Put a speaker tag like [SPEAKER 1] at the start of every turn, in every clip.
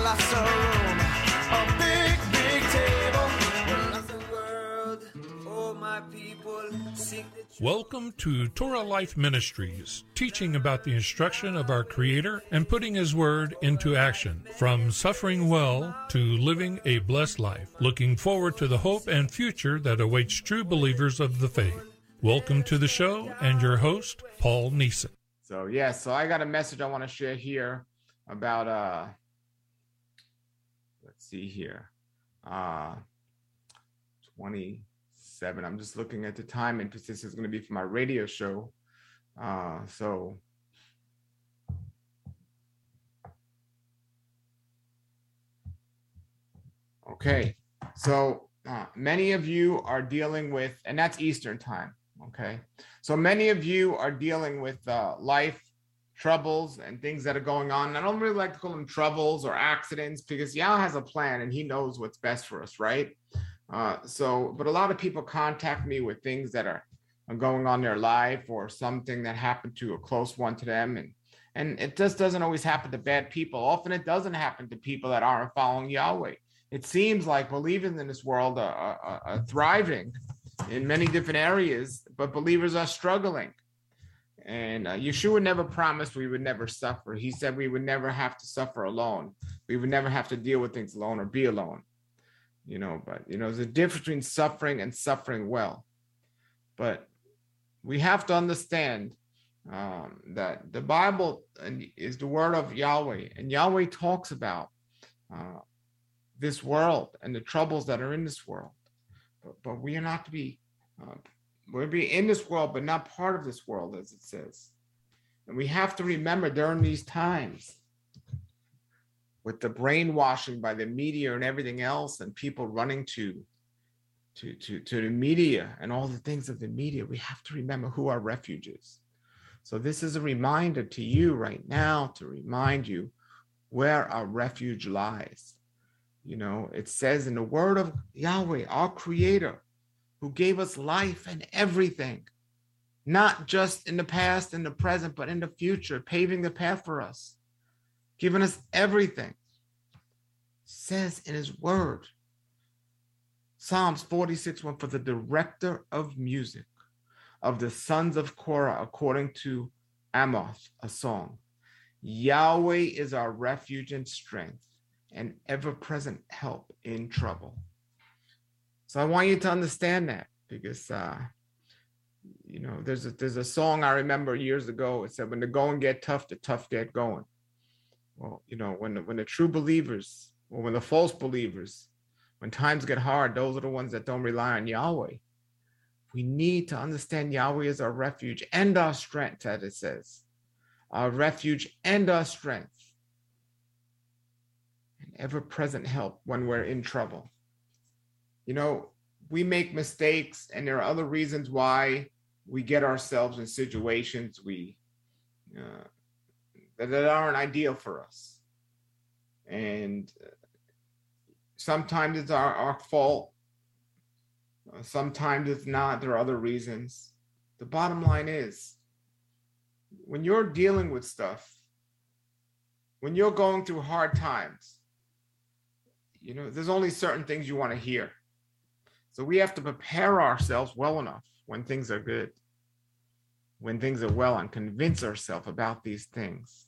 [SPEAKER 1] lots of room. A big, big table with lots of world. Oh, my people, seek the truth.
[SPEAKER 2] Welcome to Torah Life Ministries, teaching about the instruction of our Creator and putting His Word into action. From suffering well to living a blessed life, looking forward to the hope and future that awaits true believers of the faith. Welcome to the show and your host, Paul Neeson.
[SPEAKER 3] So I got a message I want to share here about, let's see here, 27. I'm just looking at the time, and this is going to be for my radio show. Okay. So many of you are dealing with, and that's Eastern time. Okay. So many of you are dealing with life troubles and things that are going on. I don't really like to call them troubles or accidents because Yah has a plan and He knows what's best for us, right? But a lot of people contact me with things that are going on in their life or something that happened to a close one to them. And it just doesn't always happen to bad people. Often it doesn't happen to people that aren't following Yahweh. It seems like believers in this world are thriving in many different areas, but believers are struggling. And Yeshua never promised we would never suffer. He said we would never have to suffer alone. We would never have to deal with things alone or be alone. There's a difference between suffering and suffering well. But we have to understand that the Bible is the word of Yahweh, and Yahweh talks about this world and the troubles that are in this world. But we are not to be, we're to be in this world, but not part of this world, as it says. And we have to remember during these times, with the brainwashing by the media and everything else, and people running to the media and all the things of the media, we have to remember who our refuge is. So this is a reminder to you right now to remind you where our refuge lies. It says in the word of Yahweh, our Creator, who gave us life and everything, not just in the past and the present, but in the future, paving the path for us, giving us everything, says in His word. Psalms 46:1, for the director of music of the sons of Korah, according to Amoth, a song. Yahweh is our refuge and strength, and ever-present help in trouble. So I want you to understand that, because there's a song I remember years ago. It said, when the going get tough, the tough get going. Well, when the true believers, or when the false believers, when times get hard, those are the ones that don't rely on Yahweh. We need to understand Yahweh is our refuge and our strength, as it says. Our refuge and our strength. Ever-present help when we're in trouble. We make mistakes, and there are other reasons why we get ourselves in situations that aren't ideal for us. And sometimes it's our fault. Sometimes it's not. There are other reasons. The bottom line is, when you're dealing with stuff, when you're going through hard times, there's only certain things you want to hear. So we have to prepare ourselves well enough when things are good, when things are well, and convince ourselves about these things.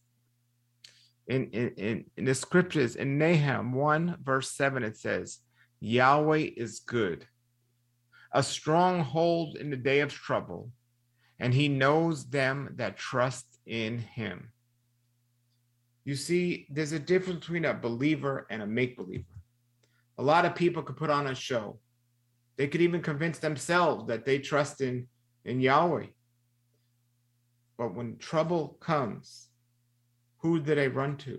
[SPEAKER 3] In the scriptures, in Nahum 1 verse 7, it says, Yahweh is good, a stronghold in the day of trouble, and He knows them that trust in Him. You see, there's a difference between a believer and a make-believer. A lot of people could put on a show. They could even convince themselves that they trust in Yahweh. But when trouble comes, who do they run to?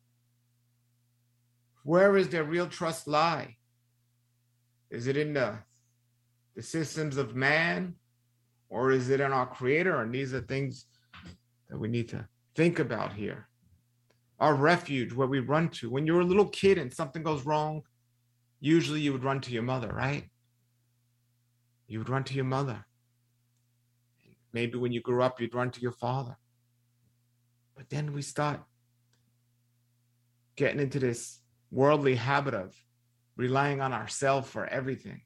[SPEAKER 3] Where is their real trust lie? Is it in the systems of man, or is it in our Creator? And these are things that we need to think about here. Our refuge, where we run to. When you're a little kid and something goes wrong, usually you would run to your mother, right? You would run to your mother. Maybe when you grew up, you'd run to your father. But then we start getting into this worldly habit of relying on ourselves for everything.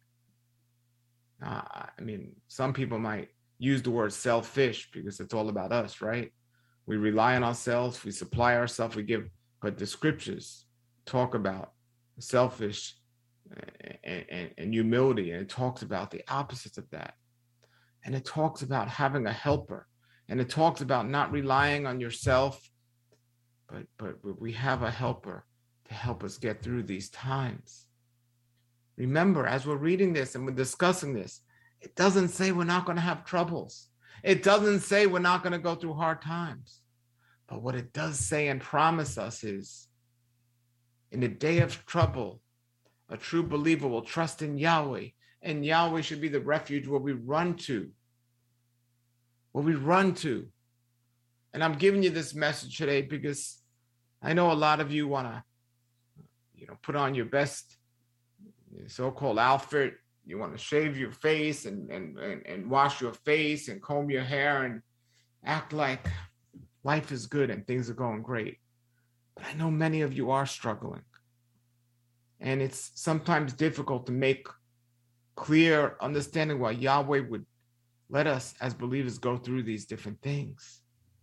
[SPEAKER 3] I mean, some people might use the word selfish because it's all about us, right? We rely on ourselves, we supply ourselves, we give, but the scriptures talk about selfish and humility, and it talks about the opposites of that. And it talks about having a helper, and it talks about not relying on yourself, but we have a helper to help us get through these times. Remember, as we're reading this and we're discussing this, it doesn't say we're not going to have troubles. It doesn't say we're not going to go through hard times. But what it does say and promise us is, in the day of trouble, a true believer will trust in Yahweh, and Yahweh should be the refuge where we run to. Where we run to. And I'm giving you this message today because I know a lot of you want to, put on your best so-called outfit. You want to shave your face and wash your face and comb your hair and act like life is good and things are going great. But I know many of you are struggling. And it's sometimes difficult to make clear understanding why Yahweh would let us as believers go through these different things.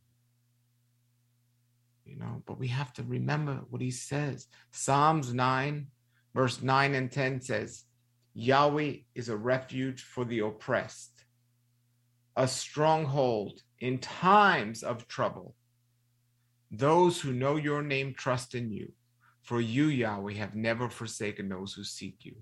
[SPEAKER 3] But we have to remember what he says. Psalms 9, verse 9 and 10 says, Yahweh is a refuge for the oppressed, a stronghold in times of trouble. Those who know your name trust in you, for you, Yahweh, have never forsaken those who seek you.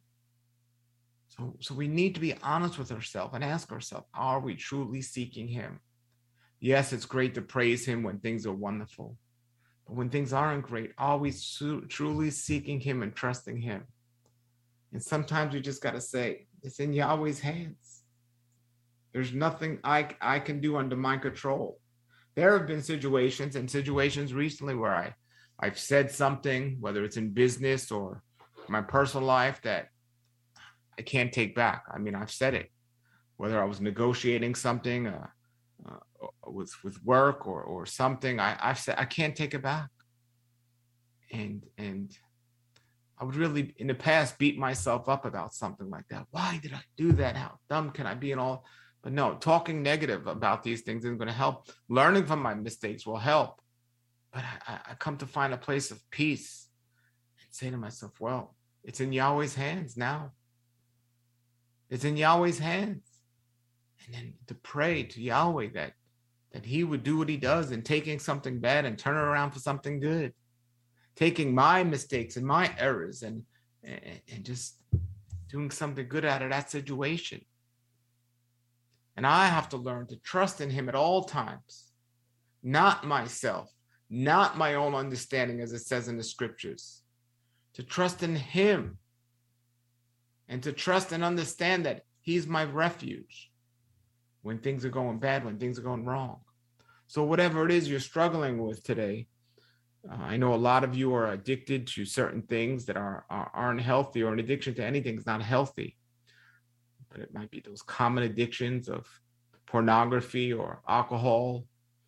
[SPEAKER 3] So we need to be honest with ourselves and ask ourselves, are we truly seeking him? Yes, it's great to praise him when things are wonderful. But when things aren't great, are we truly seeking him and trusting him? And sometimes we just got to say, it's in Yahweh's hands. There's nothing I can do under my control. There have been situations recently where I've said something, whether it's in business or my personal life, that I can't take back. I mean, I've said it, whether I was negotiating something with work or something, I've said I can't take it back. And I would really, in the past, beat myself up about something like that. Why did I do that? How dumb can I be and all? But no, talking negative about these things isn't going to help. Learning from my mistakes will help. But I come to find a place of peace and say to myself, well, it's in Yahweh's hands now. It's in Yahweh's hands. And then to pray to Yahweh that he would do what he does in taking something bad and turn it around for something good. Taking my mistakes and my errors and just doing something good out of that situation. And I have to learn to trust in him at all times. Not myself, not my own understanding, as it says in the scriptures. To trust in him and to trust and understand that he's my refuge when things are going bad, when things are going wrong. So whatever it is you're struggling with today, I know a lot of you are addicted to certain things that aren't healthy, or an addiction to anything is not healthy. But it might be those common addictions of pornography or alcohol,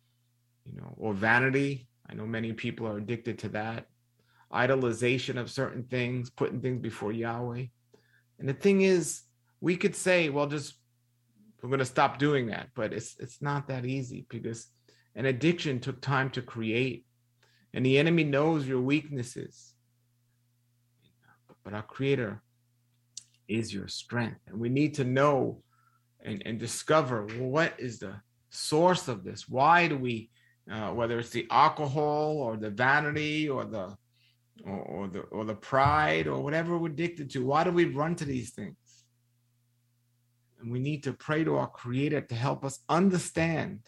[SPEAKER 3] or vanity. I know many people are addicted to that. Idolization of certain things, putting things before Yahweh. And the thing is, we could say, well, we're going to stop doing that. But it's not that easy, because an addiction took time to create. And the enemy knows your weaknesses. But our Creator is your strength. And we need to know and discover, what is the source of this? Why do we, whether it's the alcohol or the vanity or the pride or whatever we're addicted to, why do we run to these things? And we need to pray to our Creator to help us understand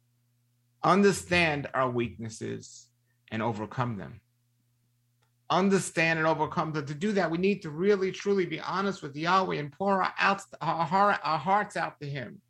[SPEAKER 3] our weaknesses and overcome them. Understand and overcome them. To do that, we need to really, truly be honest with Yahweh and pour our hearts out to him.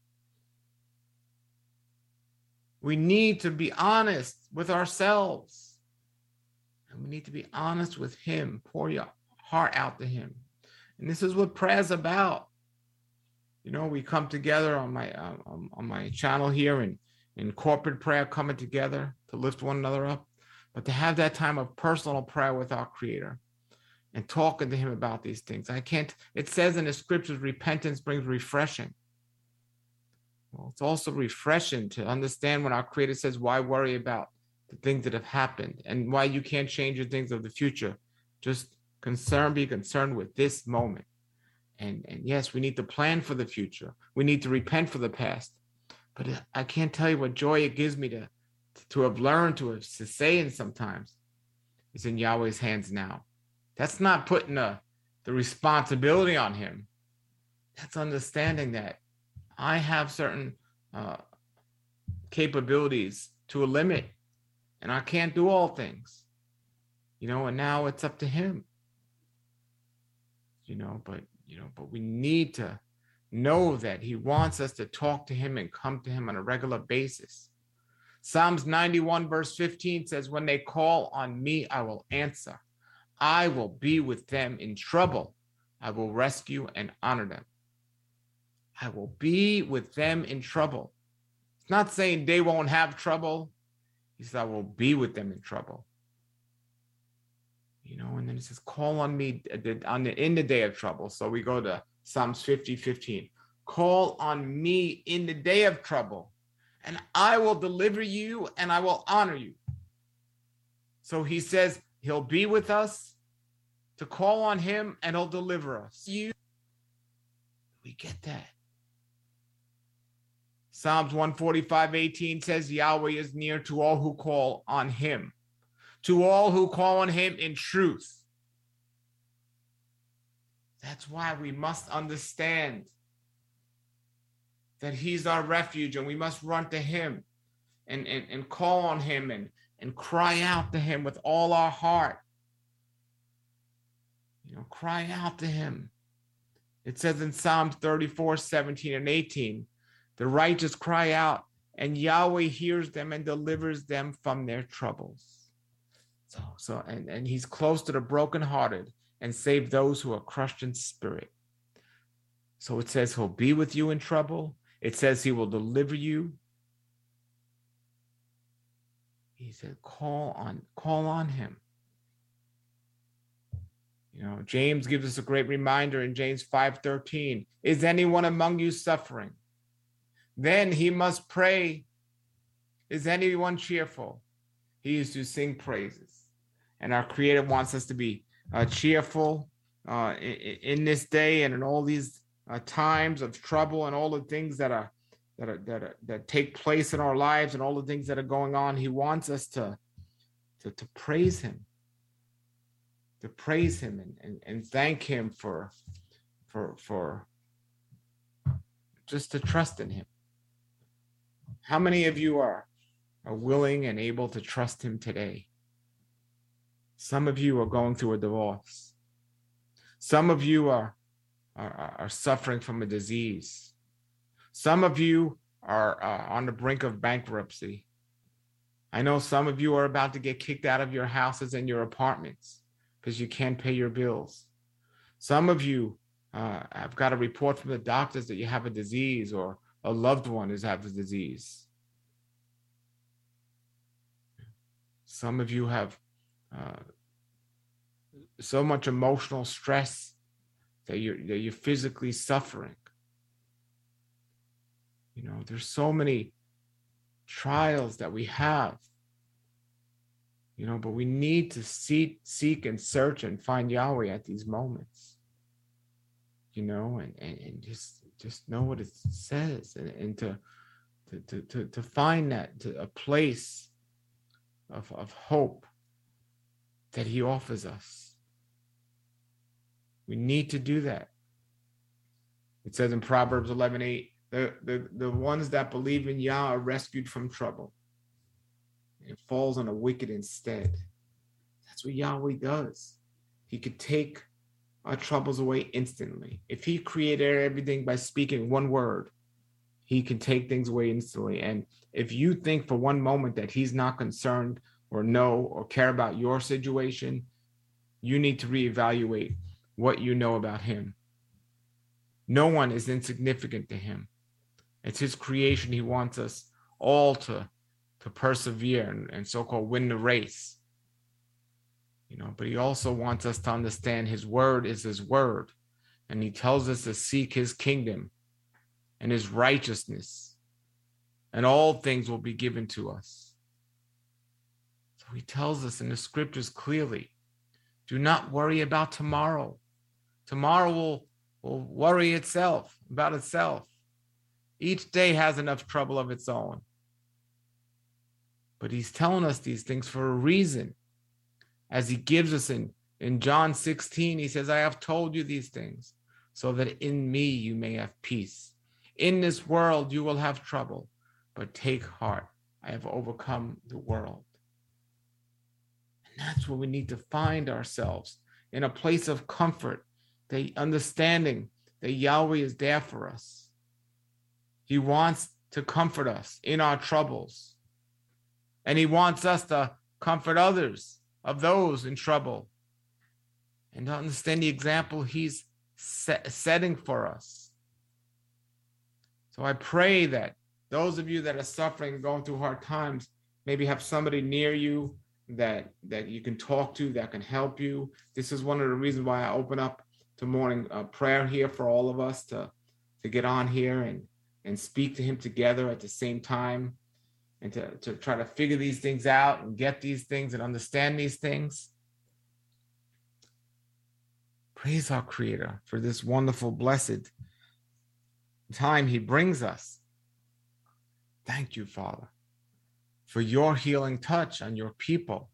[SPEAKER 3] We need to be honest with ourselves. And we need to be honest with him. Pour your heart out to him. And this is what prayer is about. We come together on my channel here in corporate prayer, coming together to lift one another up. but to have that time of personal prayer with our Creator and talking to him about these things. It says in the scriptures, repentance brings refreshing. Well, it's also refreshing to understand when our Creator says, why worry about the things that have happened and why you can't change the things of the future. Just be concerned with this moment. And yes, we need to plan for the future. We need to repent for the past. But I can't tell you what joy it gives me to have learned to say it sometimes. It's in Yahweh's hands now. That's not putting the responsibility on him. That's understanding that I have certain capabilities to a limit, and I can't do all things, and now it's up to him, but we need to know that he wants us to talk to him and come to him on a regular basis. Psalms 91 verse 15 says, when they call on me, I will answer. I will be with them in trouble. I will rescue and honor them. I will be with them in trouble. It's not saying they won't have trouble. He says, I will be with them in trouble. And then it says, call on me in the day of trouble. So we go to Psalms 50:15. Call on me in the day of trouble, and I will deliver you and I will honor you. So he says he'll be with us, to call on him, and he'll deliver us. We get that. Psalms 145:18 says Yahweh is near to all who call on him, to all who call on him in truth. That's why we must understand that he's our refuge, and we must run to him and call on him and cry out to him with all our heart. Cry out to him. It says in Psalms 34:17 and 18, the righteous cry out, and Yahweh hears them and delivers them from their troubles. And he's close to the brokenhearted and save those who are crushed in spirit. So it says he'll be with you in trouble. It says he will deliver you. He said, call on him. James gives us a great reminder in James 5:13. Is anyone among you suffering? Then he must pray. Is anyone cheerful? He is to sing praises. And our Creator wants us to be cheerful in this day and in all these times of trouble and all the things that take place in our lives and all the things that are going on. He wants us to praise him, and thank him for just to trust in him. How many of you are willing and able to trust him today? Some of you are going through a divorce. Some of you are suffering from a disease. Some of you are on the brink of bankruptcy. I know some of you are about to get kicked out of your houses and your apartments because you can't pay your bills. Some of you have got a report from the doctors that you have a disease or a loved one has had the disease. Some of you have so much emotional stress that you're physically suffering. There's so many trials that we have, but we need to seek and search and find Yahweh at these moments, and just know what it says and to find a place of hope that he offers us. We need to do that. It says in Proverbs 11:8, the ones that believe in Yah are rescued from trouble. It falls on the wicked instead. That's what Yahweh does. He could take our troubles away instantly. If he created everything by speaking one word, he can take things away instantly. And if you think for one moment that he's not concerned or know or care about your situation, you need to reevaluate what you know about him. No one is insignificant to him. It's his creation. He wants us all to persevere and so-called win the race. but he also wants us to understand his word is his word. And he tells us to seek his kingdom and his righteousness, and all things will be given to us. So he tells us in the scriptures clearly, do not worry about tomorrow. Tomorrow will worry itself about itself. Each day has enough trouble of its own. But he's telling us these things for a reason. As he gives us in John 16, he says, I have told you these things so that in me you may have peace. In this world you will have trouble, but take heart. I have overcome the world. And that's where we need to find ourselves, in a place of comfort, the understanding that Yahweh is there for us. He wants to comfort us in our troubles. And he wants us to comfort others of those in trouble, and to understand the example he's setting for us. So I pray that those of you that are suffering, going through hard times, maybe have somebody near you that you can talk to, that can help you. This is one of the reasons why I open up to morning prayer here for all of us to get on here and speak to him together at the same time, and to try to figure these things out and get these things and understand these things. Praise our Creator for this wonderful, blessed time he brings us. Thank you, Father, for your healing touch on your people.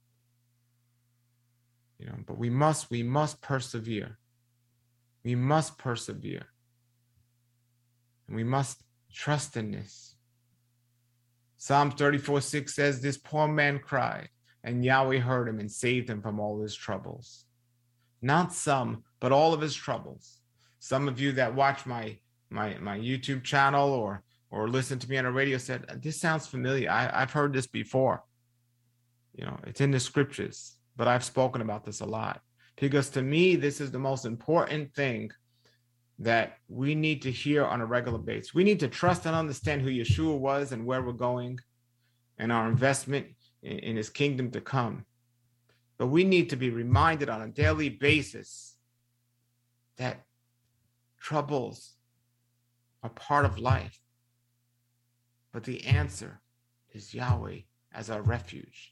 [SPEAKER 3] But we must persevere. We must persevere. And we must trust in this. Psalm 34:6 says, this poor man cried, and Yahweh heard him and saved him from all his troubles. Not some, but all of his troubles. Some of you that watch my YouTube channel or listen to me on the radio said, this sounds familiar. I've heard this before. It's in the scriptures, but I've spoken about this a lot. Because to me, this is the most important thing that we need to hear on a regular basis. We need to trust and understand who Yeshua was and where we're going and our investment in his kingdom to come. But we need to be reminded on a daily basis that troubles are part of life. But the answer is Yahweh as our refuge.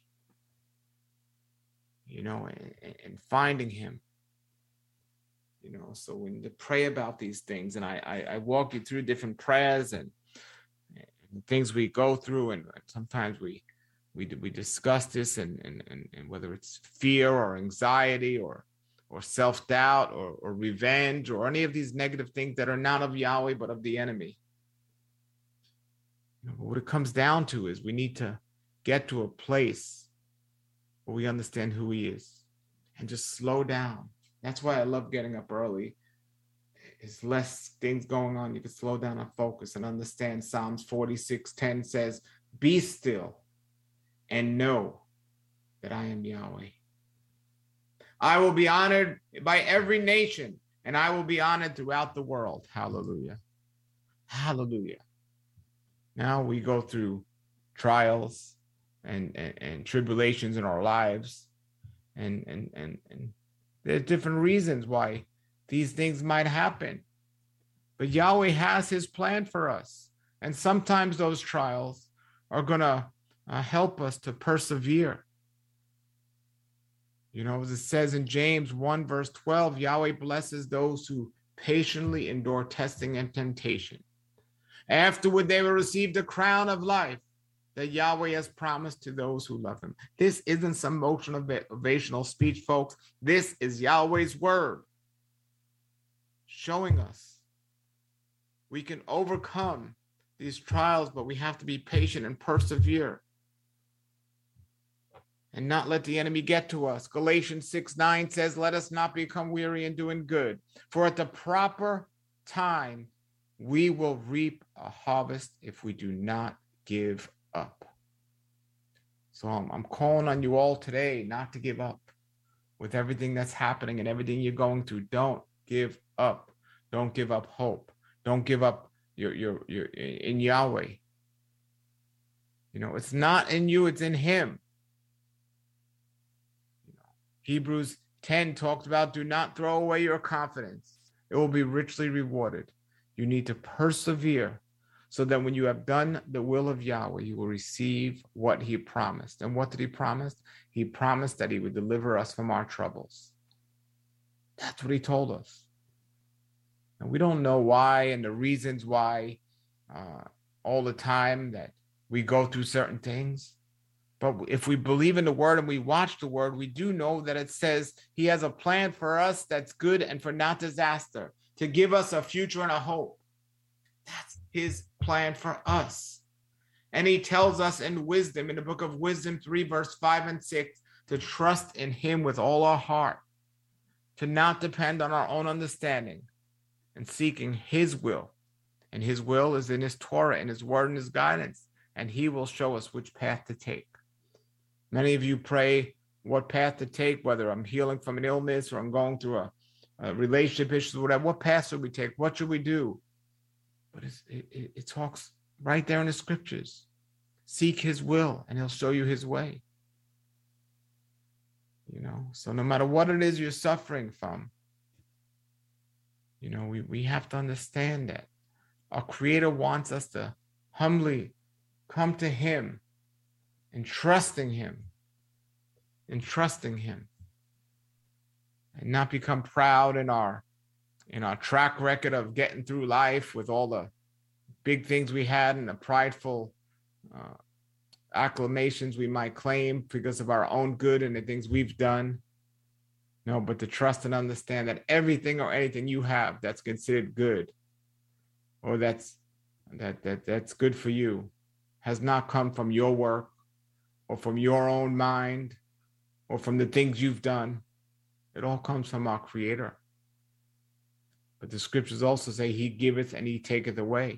[SPEAKER 3] And finding him. So when you pray about these things, and I walk you through different prayers and things we go through, and sometimes we discuss this, and whether it's fear or anxiety or self-doubt or revenge or any of these negative things that are not of Yahweh but of the enemy. What it comes down to is we need to get to a place where we understand who he is and just slow down. That's why I love getting up early. There's less things going on. You can slow down and focus and understand. Psalms 46:10 says, be still and know that I am Yahweh. I will be honored by every nation, and I will be honored throughout the world. Hallelujah. Hallelujah. Now we go through trials and tribulations in our lives, and there's different reasons why these things might happen. But Yahweh has his plan for us. And sometimes those trials are going to help us to persevere. As it says in James 1 verse 12, Yahweh blesses those who patiently endure testing and temptation. Afterward, they will receive the crown of life that Yahweh has promised to those who love him. This isn't some motivational speech, folks. This is Yahweh's word showing us we can overcome these trials, but we have to be patient and persevere and not let the enemy get to us. Galatians 6:9 says, let us not become weary in doing good, for at the proper time we will reap a harvest if we do not give up. So I'm calling on you all today not to give up with everything that's happening and everything you're going through. Don't give up. Don't give up hope. Don't give up your in Yahweh. It's not in you, it's in him. Hebrews 10 talked about, do not throw away your confidence. It will be richly rewarded. You need to persevere so that when you have done the will of Yahweh, you will receive what he promised. And what did he promise? He promised that he would deliver us from our troubles. That's what he told us. And we don't know why and the reasons why all the time that we go through certain things. But if we believe in the word and we watch the word, we do know that it says he has a plan for us that's good and for not disaster, to give us a future and a hope. That's his plan for us. And he tells us in wisdom, in the book of Wisdom 3, verse 5 and 6, to trust in him with all our heart, to not depend on our own understanding, and seeking his will. And his will is in his Torah, in his word, and his guidance. And he will show us which path to take. Many of you pray what path to take, whether I'm healing from an illness or I'm going through a relationship issue, whatever. What path should we take? What should we do? But it talks right there in the scriptures. Seek his will and he'll show you his way. So no matter what it is you're suffering from, we have to understand that our Creator wants us to humbly come to him and trusting him, and not become proud in our track record of getting through life with all the big things we had and the prideful acclamations we might claim because of our own good and the things we've done. No, but to trust and understand that everything or anything you have that's considered good, or that's good for you, has not come from your work or from your own mind or from the things you've done. It all comes from our Creator. But the scriptures also say he giveth and he taketh away.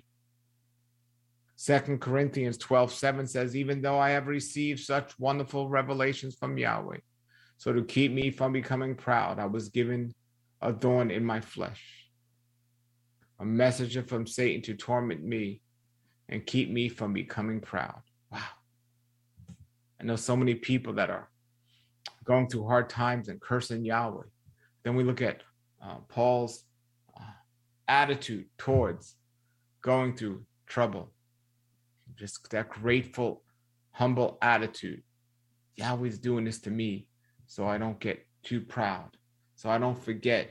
[SPEAKER 3] 2 Corinthians 12:7 says, even though I have received such wonderful revelations from Yahweh, so to keep me from becoming proud, I was given a thorn in my flesh, a messenger from Satan to torment me and keep me from becoming proud. Wow. I know so many people that are going through hard times and cursing Yahweh. Then we look at Paul's attitude towards going through trouble. Just that grateful, humble attitude. Yahweh's doing this to me so I don't get too proud, so I don't forget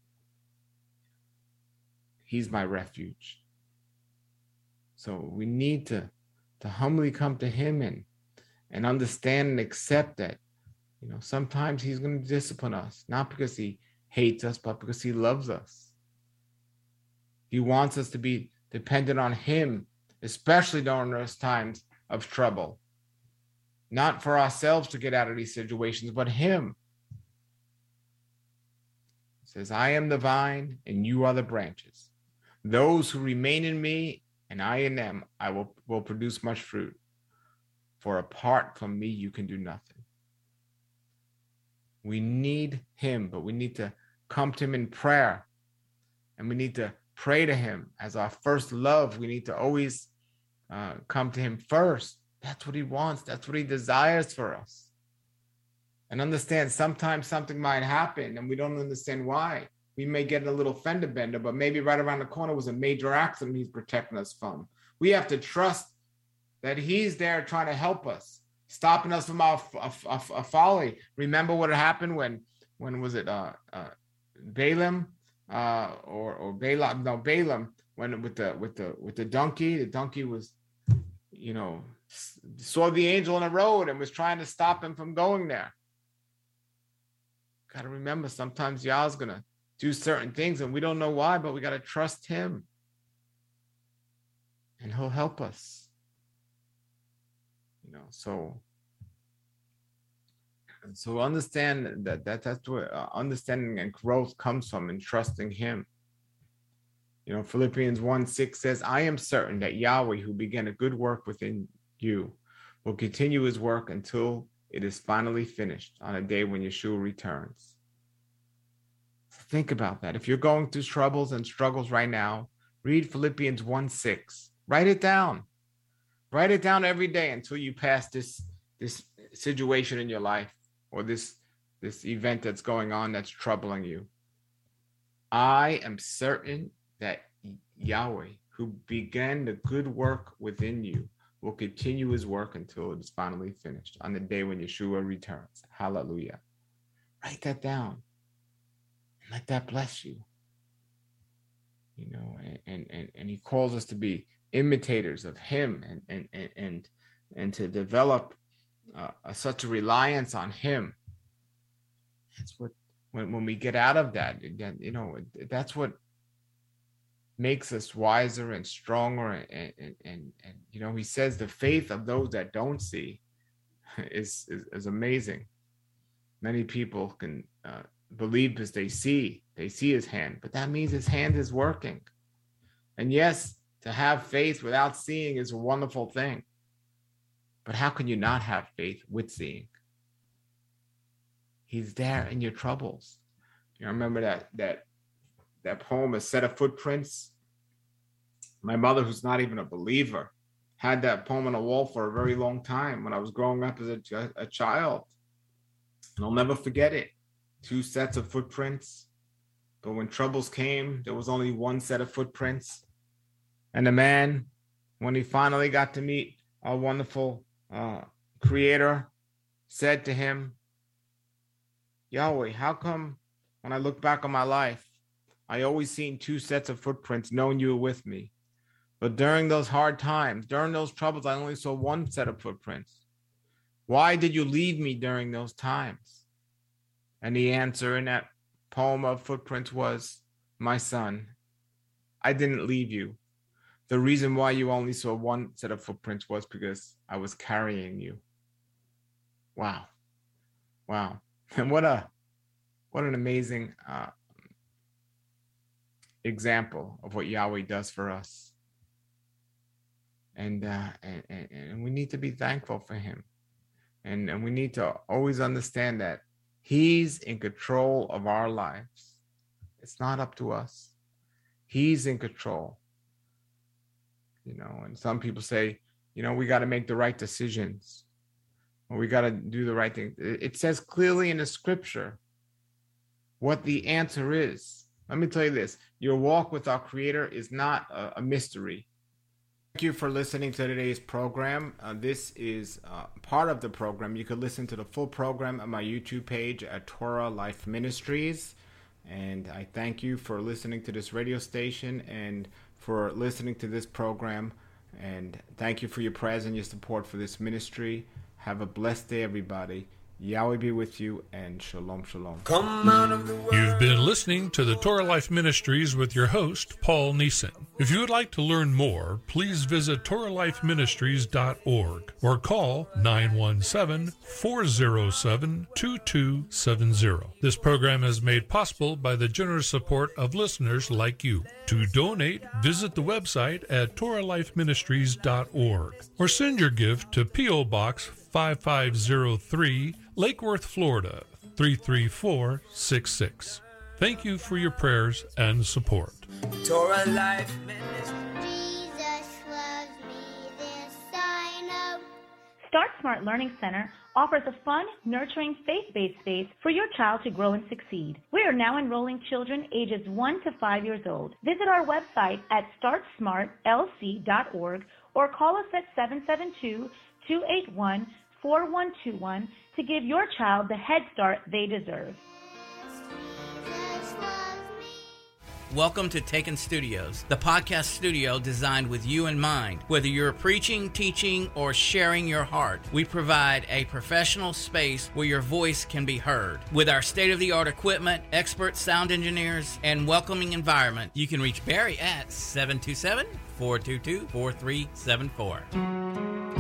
[SPEAKER 3] he's my refuge. So we need to humbly come to him and understand and accept that, sometimes he's going to discipline us, not because he hates us, but because he loves us. He wants us to be dependent on him, especially during those times of trouble. Not for ourselves to get out of these situations, but him. He says, I am the vine and you are the branches. Those who remain in me and I in them, I will produce much fruit. For apart from me, you can do nothing. We need him, but we need to come to him in prayer. And we need to pray to him as our first love. We need to always come to him first. That's what he wants. That's what he desires for us. And understand, sometimes something might happen and we don't understand why. We may get a little fender bender, but maybe right around the corner was a major accident he's protecting us from. We have to trust that he's there trying to help us, stopping us from our folly. Remember what happened when was it Balaam or Balaam? No, Balaam. When with the donkey was, saw the angel on the road and was trying to stop him from going there. Got to remember, sometimes Yah's gonna do certain things and we don't know why, but we got to trust him and he'll help us. So understand that's where understanding and growth comes from, and trusting him. Philippians 1:6 says, I am certain that Yahweh, who began a good work within you, will continue his work until it is finally finished on a day when Yeshua returns. Think about that. If you're going through troubles and struggles right now, read Philippians 1:6. Write it down. Write it down every day until you pass this situation in your life, or this event that's going on that's troubling you. I am certain that Yahweh, who began the good work within you, will continue his work until it is finally finished on the day when Yeshua returns. Hallelujah. Write that down and let that bless you. You know, and he calls us to be imitators of him and to develop such a reliance on him. That's what, when we get out of that, again, you know, that's what makes us wiser and stronger. And you know, he says the faith of those that don't see is amazing. Many people can believe because they see his hand, but that means his hand is working. And yes, to have faith without seeing is a wonderful thing. But how can you not have faith with seeing? He's there in your troubles. You remember that poem, A Set of Footprints? My mother, who's not even a believer, had that poem on the wall for a very long time when I was growing up as a child. And I'll never forget it. 2 sets of footprints. But when troubles came, there was only 1 set of footprints. And the man, when he finally got to meet our wonderful Creator, said to him, Yahweh, how come when I look back on my life, I always seen 2 sets of footprints knowing you were with me? But during those hard times, during those troubles, I only saw 1 set of footprints. Why did you leave me during those times? And the answer in that poem of footprints was, my son, I didn't leave you. The reason why you only saw 1 set of footprints was because I was carrying you. Wow. Wow. And what an amazing example of what Yahweh does for us. And we need to be thankful for him. And we need to always understand that he's in control of our lives. It's not up to us. He's in control. You know, and some people say, you know, we got to make the right decisions, or we got to do the right thing. It says clearly in the scripture what the answer is. Let me tell you this. Your walk with our Creator is not a mystery. Thank you for listening to today's program. This is part of the program. You could listen to the full program on my YouTube page at Torah Life Ministries. And I thank you for listening to this radio station and for listening to this program. And thank you for your prayers and your support for this ministry. Have a blessed day, everybody. Yahweh be with you, and shalom, shalom.
[SPEAKER 1] Come out of the world.
[SPEAKER 2] You've been listening to the Torah Life Ministries with your host, Paul Neeson. If you would like to learn more, please visit TorahLifeMinistries.org or call 917-407-2270. This program is made possible by the generous support of listeners like you. To donate, visit the website at TorahLifeMinistries.org or send your gift to P.O. Box 5503, Lake Worth, Florida, 33466. Thank you for your prayers and support.
[SPEAKER 1] Torah Life Ministry.
[SPEAKER 4] Jesus loves me, this I know.
[SPEAKER 5] Start Smart Learning Center offers a fun, nurturing, faith-based space for your child to grow and succeed. We are now enrolling children ages 1 to 5 years old. Visit our website at startsmartlc.org or call us at 772-281-4121 to give your child the head start they deserve.
[SPEAKER 4] Jesus loves me.
[SPEAKER 6] Welcome to Taken Studios, the podcast studio designed with you in mind. Whether you're preaching, teaching, or sharing your heart, we provide a professional space where your voice can be heard. With our state-of-the-art equipment, expert sound engineers, and welcoming environment, you can reach Barry at 727-422-4374.